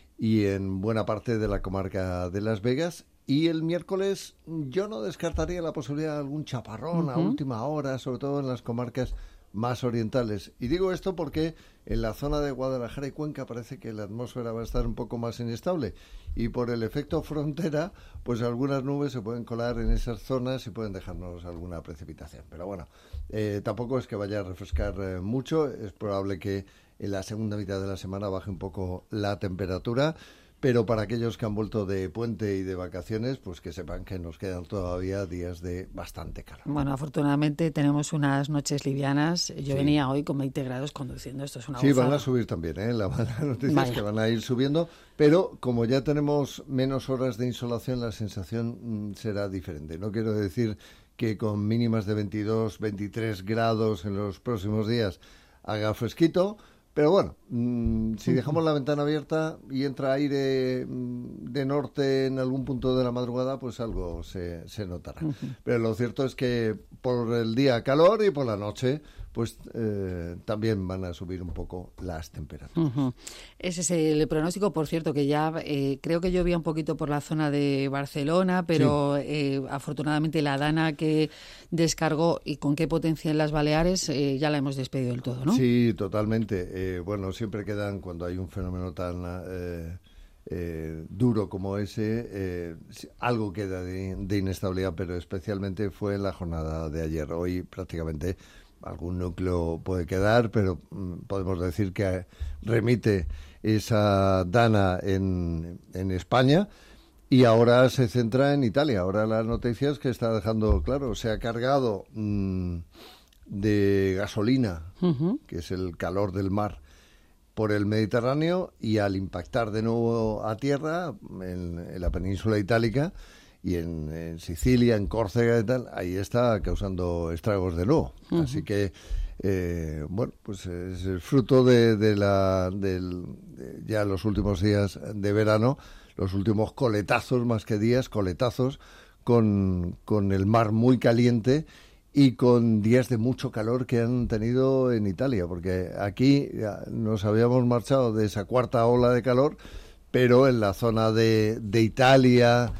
y en buena parte de la comarca de Las Vegas. Y el miércoles yo no descartaría la posibilidad de algún chaparrón uh-huh. a última hora, sobre todo en las comarcas más orientales. Y digo esto porque en la zona de Guadalajara y Cuenca parece que la atmósfera va a estar un poco más inestable y por el efecto frontera, pues algunas nubes se pueden colar en esas zonas y pueden dejarnos alguna precipitación. Pero bueno, eh, tampoco es que vaya a refrescar eh, mucho, es probable que en la segunda mitad de la semana baje un poco la temperatura. Pero para aquellos que han vuelto de puente y de vacaciones, pues que sepan que nos quedan todavía días de bastante calor. Bueno, afortunadamente tenemos unas noches livianas. Yo sí. venía hoy con veinte grados conduciendo, esto es una Sí, gozada. Van a subir también, ¿eh? La mala noticia Vaya. es que van a ir subiendo, pero como ya tenemos menos horas de insolación, la sensación mm, será diferente. No quiero decir que con mínimas de veintidós, veintitrés grados en los próximos días haga fresquito. Pero bueno, mmm, si dejamos la ventana abierta y entra aire mmm, de norte en algún punto de la madrugada, pues algo se, se notará. Uh-huh. Pero lo cierto es que por el día calor y por la noche, pues eh, también van a subir un poco las temperaturas. Uh-huh. Ese es el pronóstico, por cierto, que ya eh, creo que llovía un poquito por la zona de Barcelona, pero sí. eh, afortunadamente la dana que descargó y con qué potencia en las Baleares eh, ya la hemos despedido del todo, ¿no? Sí, totalmente. Eh, bueno, siempre quedan, cuando hay un fenómeno tan eh, eh, duro como ese, eh, algo queda de, de inestabilidad, pero especialmente fue en la jornada de ayer. Hoy prácticamente algún núcleo puede quedar, pero mm, podemos decir que remite esa dana en, en España y ahora se centra en Italia. Ahora las noticias que está dejando claro, se ha cargado mmm, de gasolina, uh-huh. que es el calor del mar, por el Mediterráneo, y al impactar de nuevo a tierra en, en la península itálica y en, en Sicilia, en Córcega y tal, ahí está causando estragos de nuevo. Uh-huh. Así que, eh, bueno, pues es el fruto de, de la del, de ya los últimos días de verano, los últimos coletazos, más que días, coletazos, con, con el mar muy caliente y con días de mucho calor que han tenido en Italia, porque aquí nos habíamos marchado de esa cuarta ola de calor, pero en la zona de, de Italia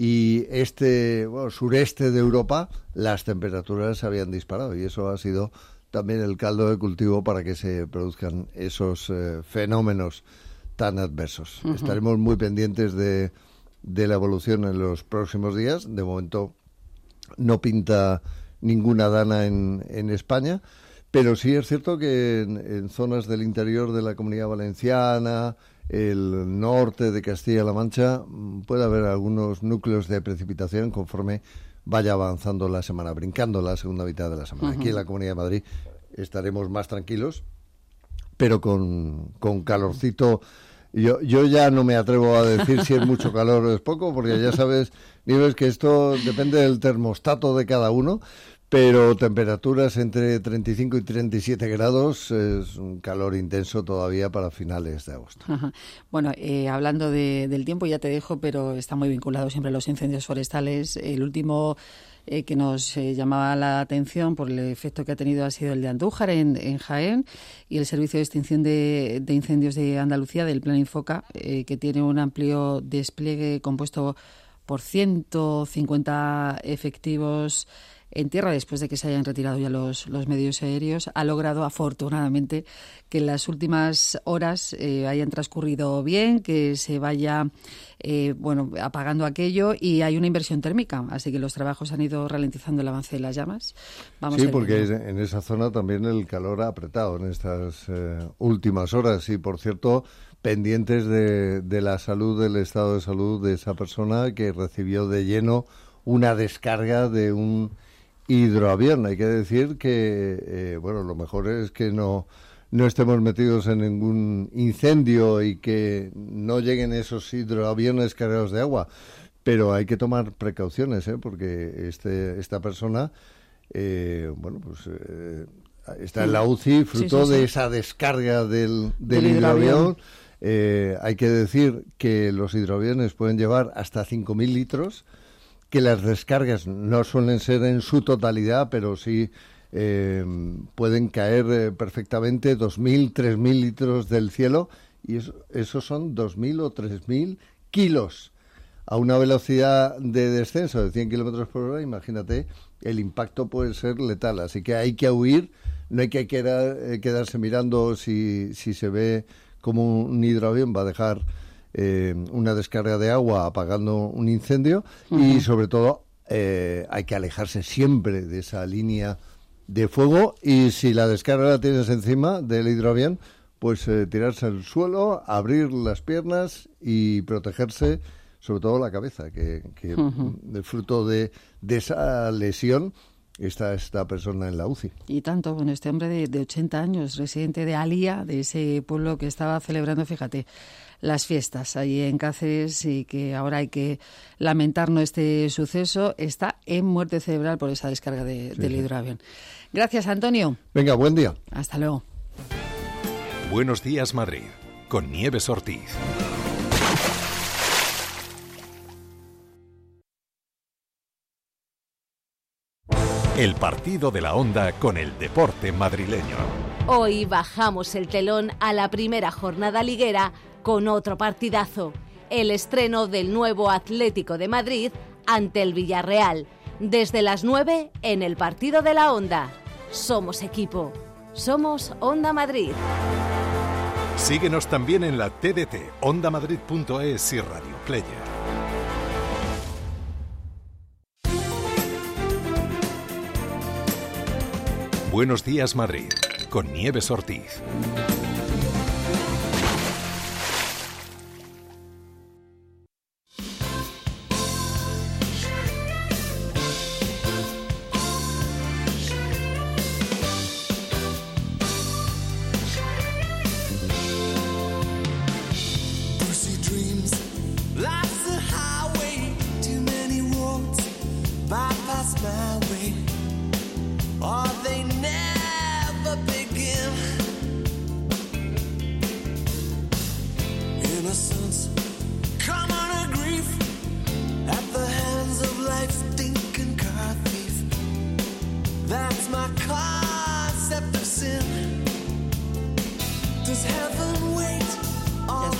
y este, bueno, sureste de Europa, las temperaturas se habían disparado y eso ha sido también el caldo de cultivo para que se produzcan esos eh, fenómenos tan adversos. Uh-huh. Estaremos muy pendientes de, de la evolución en los próximos días. De momento no pinta ninguna dana en, en España, pero sí es cierto que en, en zonas del interior de la Comunidad Valenciana, el norte de Castilla-La Mancha, puede haber algunos núcleos de precipitación conforme vaya avanzando la semana, brincando la segunda mitad de la semana. Uh-huh. Aquí en la Comunidad de Madrid estaremos más tranquilos, pero con, con calorcito. Yo, yo ya no me atrevo a decir si es mucho calor o es poco, porque ya sabes, Nieves, que esto depende del termostato de cada uno, pero temperaturas entre treinta y cinco y treinta y siete grados es un calor intenso todavía para finales de agosto. Ajá. Bueno, eh, hablando de, del tiempo, ya te dejo, pero está muy vinculado siempre a los incendios forestales. El último eh, que nos eh, llamaba la atención por el efecto que ha tenido ha sido el de Andújar en, en Jaén, y el Servicio de Extinción de, de Incendios de Andalucía, del Plan Infoca, eh, que tiene un amplio despliegue compuesto por ciento cincuenta efectivos en tierra, después de que se hayan retirado ya los, los medios aéreos, ha logrado afortunadamente que en las últimas horas eh, hayan transcurrido bien, que se vaya eh, bueno apagando aquello, y hay una inversión térmica, así que los trabajos han ido ralentizando el avance de las llamas. Vamos sí, a porque en esa zona también el calor ha apretado en estas eh, últimas horas, y por cierto, pendientes de, de la salud, del estado de salud de esa persona que recibió de lleno una descarga de un hidroavión. Hay que decir que, eh, bueno, lo mejor es que no, no estemos metidos en ningún incendio y que no lleguen esos hidroaviones cargados de agua, pero hay que tomar precauciones, ¿eh? Porque este, esta persona, eh, bueno, pues eh, está en la U C I, fruto sí, sí, sí. de esa descarga del, del, del hidroavión. hidroavión. Eh, hay que decir que los hidroaviones pueden llevar hasta cinco mil litros, que las descargas no suelen ser en su totalidad, pero sí eh, pueden caer eh, perfectamente dos mil, tres mil litros del cielo, y eso, eso son dos mil o tres mil kilos. A una velocidad de descenso de cien kilómetros por hora, imagínate, el impacto puede ser letal. Así que hay que huir, no hay que quedar, eh, quedarse mirando si, si se ve como un hidroavión va a dejar Eh, una descarga de agua apagando un incendio. Uh-huh. Y sobre todo eh, hay que alejarse siempre de esa línea de fuego, y si la descarga la tienes encima del hidroavión, pues eh, tirarse al suelo, abrir las piernas y protegerse, sobre todo la cabeza, que, que uh-huh. de fruto de, de esa lesión está esta persona en la U C I. Y tanto, bueno, este hombre de, de ochenta años, residente de Alía, de ese pueblo que estaba celebrando, fíjate, las fiestas allí en Cáceres, y que ahora hay que lamentar no este suceso, está en muerte cerebral por esa descarga de, sí, del sí. hidroavión. Gracias, Antonio. Venga, buen día. Hasta luego. Buenos días, Madrid, con Nieves Ortiz. El partido de la Onda con el deporte madrileño. Hoy bajamos el telón a la primera jornada liguera con otro partidazo. El estreno del nuevo Atlético de Madrid ante el Villarreal. Desde las nueve en el partido de la Onda. Somos equipo. Somos Onda Madrid. Síguenos también en la T D T, onda madrid punto es y Radio Player. Buenos días, Madrid, con Nieves Ortiz.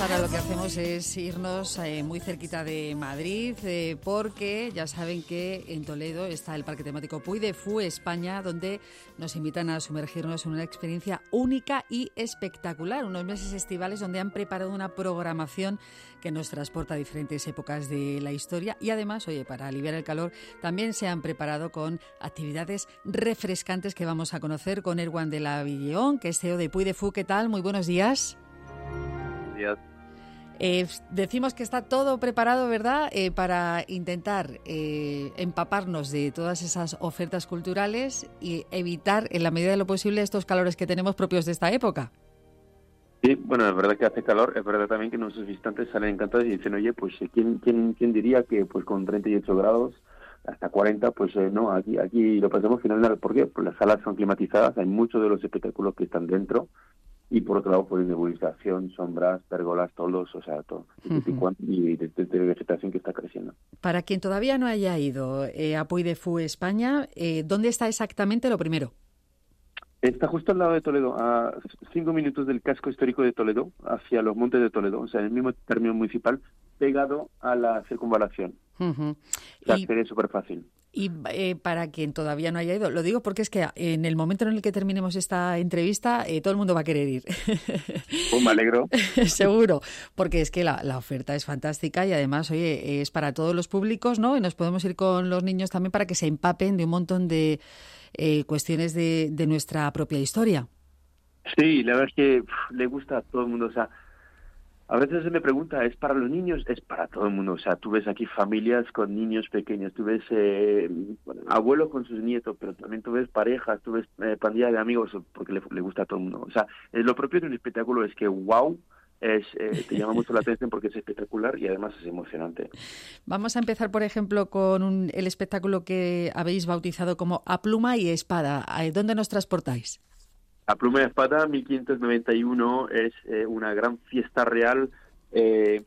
ahora lo que hacemos es irnos eh, muy cerquita de Madrid, eh, porque ya saben que en Toledo está el Parque Temático Puy de Fú, España, donde nos invitan a sumergirnos en una experiencia única y espectacular. Unos meses estivales donde han preparado una programación que nos transporta a diferentes épocas de la historia y además, oye, para aliviar el calor, también se han preparado con actividades refrescantes que vamos a conocer con Erwan de la Villeón, que es C E O de Puy de Fú. ¿Qué tal? Muy buenos días. Eh, decimos que está todo preparado, ¿verdad?, eh, para intentar eh, empaparnos de todas esas ofertas culturales y evitar, en la medida de lo posible, estos calores que tenemos propios de esta época. Sí, bueno, es verdad que hace calor, es verdad también que nuestros visitantes salen encantados y dicen, oye, pues ¿quién, quién, quién diría que pues con treinta y ocho grados hasta cuarenta, pues eh, no, aquí aquí lo pasamos fenomenal? ¿Por qué? Pues las salas son climatizadas, hay muchos de los espectáculos que están dentro. Y por otro lado, pues nebulización, sombras, pérgolas, toldos, o sea, todo. Uh-huh. Y de, de, de vegetación que está creciendo. Para quien todavía no haya ido eh, a Puy de Fú, España, eh, ¿dónde está exactamente lo primero? Está justo al lado de Toledo, a cinco minutos del casco histórico de Toledo, hacia los montes de Toledo, o sea, en el mismo término municipal, pegado a la circunvalación. Uh-huh. O sea, y... sería súper fácil. Y eh, para quien todavía no haya ido, lo digo porque es que en el momento en el que terminemos esta entrevista, eh, todo el mundo va a querer ir. Pues me alegro. Seguro, porque es que la, la oferta es fantástica y además, oye, es para todos los públicos, ¿no? Y nos podemos ir con los niños también para que se empapen de un montón de eh, cuestiones de, de nuestra propia historia. Sí, la verdad es que pff, le gusta a todo el mundo, o sea, a veces se me pregunta, ¿es para los niños? Es para todo el mundo. O sea, tú ves aquí familias con niños pequeños, tú ves eh, bueno, abuelos con sus nietos, pero también tú ves parejas, tú ves eh, pandillas de amigos, porque le, le gusta a todo el mundo. O sea, eh, lo propio de un espectáculo es que, wow, es, eh, te llama mucho la atención porque es espectacular y además es emocionante. Vamos a empezar, por ejemplo, con un, el espectáculo que habéis bautizado como A Pluma y Espada. ¿Dónde nos transportáis? A Pluma y Espada, mil quinientos noventa y uno, es eh, una gran fiesta real eh,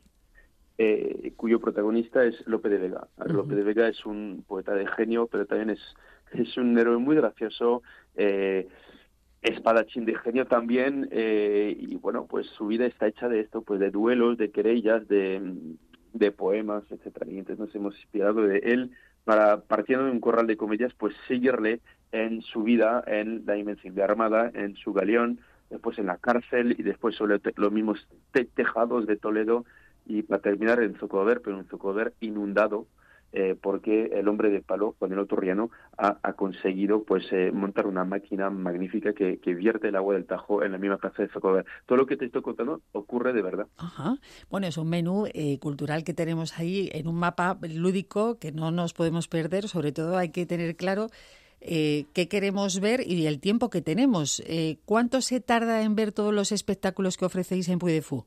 eh, cuyo protagonista es Lope de Vega. Uh-huh. Lope de Vega es un poeta de genio, pero también es, es un héroe muy gracioso, eh, espadachín de genio también, eh, y bueno, pues su vida está hecha de esto, pues de duelos, de querellas, de, de poemas, etcétera. Y entonces nos hemos inspirado de él para, partiendo de un corral de comedias, pues seguirle en su vida en la Invencible Armada, en su galeón, después en la cárcel y después sobre te- los mismos te- tejados de Toledo y para terminar en Zocodover, pero un Zocodover inundado eh, porque el hombre de palo, Juan el Oturriano, ha, ha conseguido pues eh, montar una máquina magnífica que, que vierte el agua del Tajo en la misma plaza de Zocodover. Todo lo que te estoy contando ocurre de verdad. Ajá. Bueno, es un menú eh, cultural que tenemos ahí en un mapa lúdico que no nos podemos perder. Sobre todo hay que tener claro Eh, qué queremos ver y el tiempo que tenemos. Eh, ¿Cuánto se tarda en ver todos los espectáculos que ofrecéis en Puy de Fú?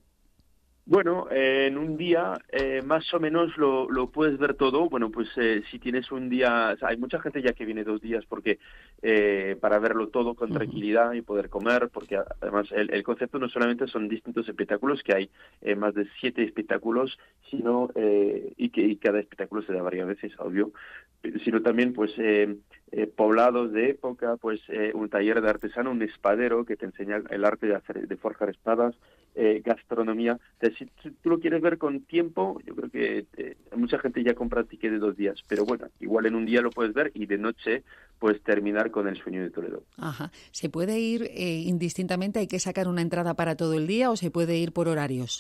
Bueno, eh, en un día eh, más o menos lo, lo puedes ver todo. Bueno, pues eh, si tienes un día, o sea, hay mucha gente ya que viene dos días porque eh, para verlo todo con tranquilidad y poder comer, porque además el, el concepto no solamente son distintos espectáculos, que hay eh, más de siete espectáculos, sino eh, y que y cada espectáculo se da varias veces, obvio, sino también pues eh, eh, poblados de época, pues eh, un taller de artesano, un espadero que te enseña el arte de hacer, de forjar espadas, eh, gastronomía. Entonces, si, si tú lo quieres ver con tiempo, yo creo que eh, mucha gente ya compra ticket de dos días, pero bueno, igual en un día lo puedes ver y de noche pues terminar con el sueño de Toledo. Ajá. ¿Se puede ir eh, indistintamente? ¿Hay que sacar una entrada para todo el día o se puede ir por horarios?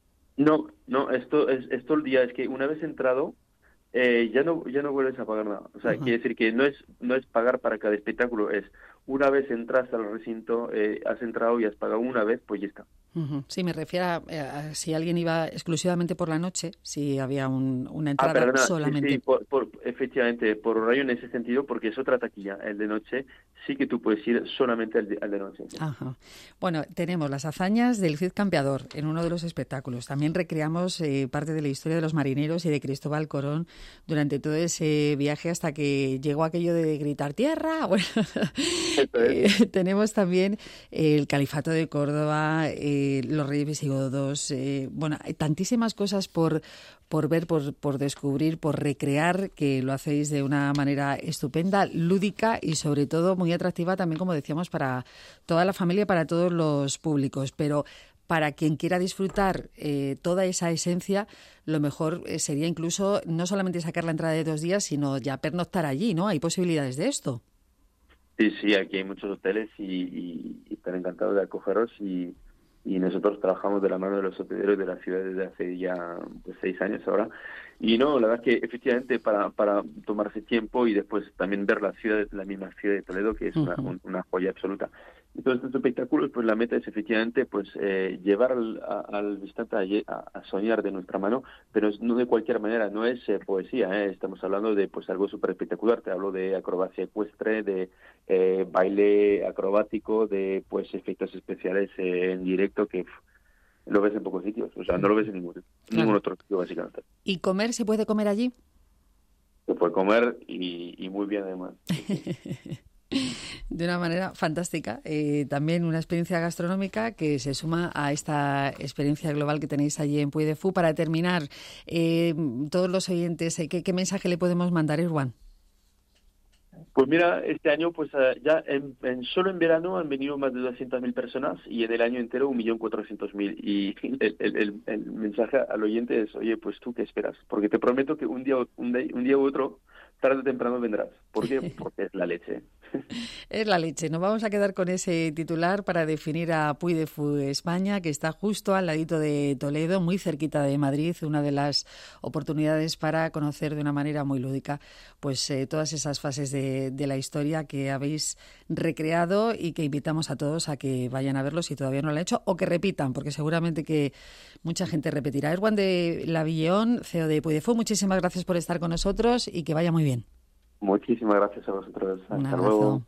No, no, esto es, es todo el día. Es que una vez entrado, Eh, ya no ya no vuelves a pagar nada. O sea, uh-huh. quiere decir que no es no es pagar para cada espectáculo, es una vez entras al recinto, eh, has entrado y has pagado una vez, pues ya está. Uh-huh. Sí, me refiero a, a si alguien iba exclusivamente por la noche, si había un, una entrada ah, perdona, solamente. Sí, sí, por, por, efectivamente, por horario en ese sentido, porque es otra taquilla, el de noche, sí que tú puedes ir solamente al de, al de noche. Sí. Ajá. Bueno, tenemos las hazañas del Cid Campeador en uno de los espectáculos. También recreamos eh, parte de la historia de los marineros y de Cristóbal Colón durante todo ese viaje hasta que llegó aquello de gritar tierra. Bueno, eh, tenemos también el Califato de Córdoba, eh, los Reyes Visigodos, eh, bueno, hay tantísimas cosas por, por ver, por, por descubrir, por recrear, que lo hacéis de una manera estupenda, lúdica y sobre todo muy atractiva también, como decíamos, para toda la familia, para todos los públicos. Pero para quien quiera disfrutar eh, toda esa esencia, lo mejor eh, sería incluso no solamente sacar la entrada de dos días, sino ya pernoctar allí, ¿no? ¿Hay posibilidades de esto? Sí, sí, aquí hay muchos hoteles y, y, y están encantados de acogeros y, y nosotros trabajamos de la mano de los hoteleros de la ciudad desde hace ya pues, seis años ahora. Y no, la verdad es que efectivamente para, para tomarse tiempo y después también ver la ciudad, la misma ciudad de Toledo, que es una, uh-huh. una joya absoluta. Y todos estos espectáculos, pues la meta es efectivamente pues eh, llevar al, a, al visitante a, a soñar de nuestra mano, pero no de cualquier manera, no es eh, poesía, ¿eh? Estamos hablando de pues algo súper espectacular. Te hablo de acrobacia ecuestre, de eh, baile acrobático, de pues efectos especiales eh, en directo que pff, lo ves en pocos sitios, o sea, no lo ves en ningún, claro. ningún otro sitio básicamente. ¿Y comer se puede comer allí? Se puede comer y, y muy bien además. De una manera fantástica. Eh, también una experiencia gastronómica que se suma a esta experiencia global que tenéis allí en Puy de Fou. Para terminar, eh, todos los oyentes, eh, ¿qué, ¿qué mensaje le podemos mandar, Erwan? Pues mira, este año pues ya en, en solo en verano han venido más de doscientas mil personas y en el año entero un millón cuatrocientos mil. Y el, el, el, el mensaje al oyente es, oye, pues tú qué esperas, porque te prometo que un día, un día, un día u otro, tarde o temprano vendrás. ¿Por qué? Porque es la leche. Es la leche. Nos vamos a quedar con ese titular para definir a Puy de Fou España, que está justo al ladito de Toledo, muy cerquita de Madrid, una de las oportunidades para conocer de una manera muy lúdica pues eh, todas esas fases de, de la historia que habéis recreado y que invitamos a todos a que vayan a verlo si todavía no lo han hecho o que repitan, porque seguramente que mucha gente repetirá. Erwan de Lavilleón, C E O de Puy de Fou, muchísimas gracias por estar con nosotros y que vaya muy bien. Muchísimas gracias a vosotros. Un Hasta abrazo. luego.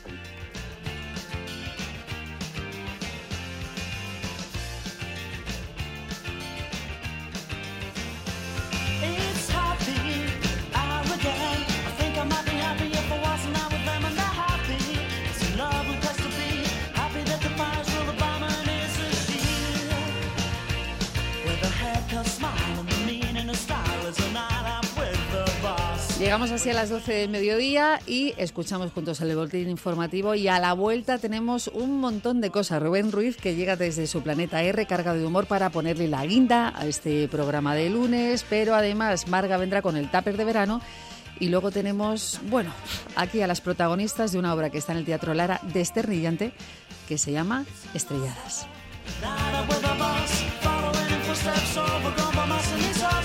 Llegamos así a las doce del mediodía y escuchamos juntos el boletín informativo y a la vuelta tenemos un montón de cosas. Rubén Ruiz, que llega desde su planeta R, cargado de humor para ponerle la guinda a este programa de lunes, pero además Marga vendrá con el tupper de verano y luego tenemos, bueno, aquí a las protagonistas de una obra que está en el Teatro Lara, desternillante, que se llama Estrelladas.